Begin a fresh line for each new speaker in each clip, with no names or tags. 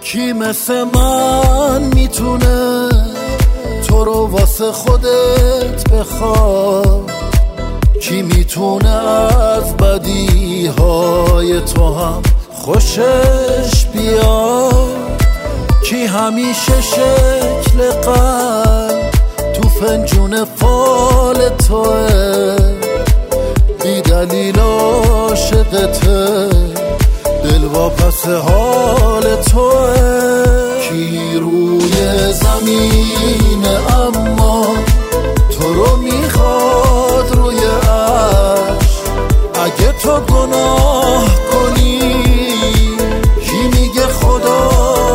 کی مثل من میتونه تو رو واسه خودت بخواد؟ کی میتونه از بدیهای تو هم خوشش بیاد؟ کی همیشه شکل قلب تو فنجون فال توه، بی دلیل عاشقته، دل واپس حال توه. کی روی زمین اما تو رو میخواد روی عرش؟ اگه تو گناه کنی کی میگه خدا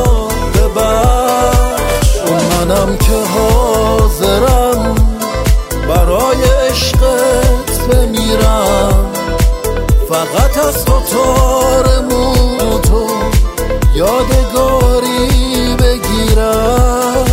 ببخش؟ اون منم که حاضرم برای عشقت بمیرم، فقط از تو تار موتو یادگاری بگیرم.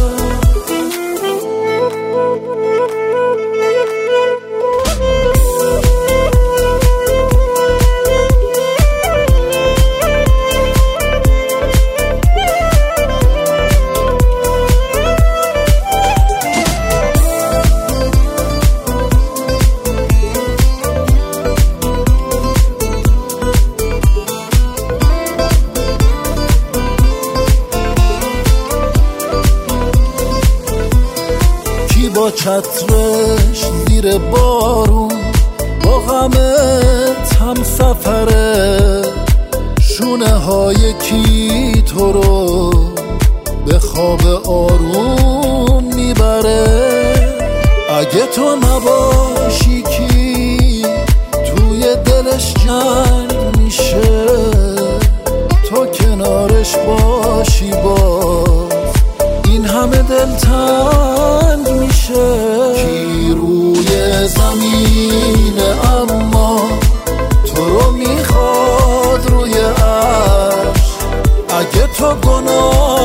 با چترش زیر بارون با غمت هم سفره، شونه های کی تو رو به خواب آروم میبره؟ اگه تو نباشی کی توی دلش جنگ میشه؟ تو کنارش باشی باز این همه دلتنگ میشه. کی روی زمین اما تو رو میخواد روی عرش؟ اگه تو گناه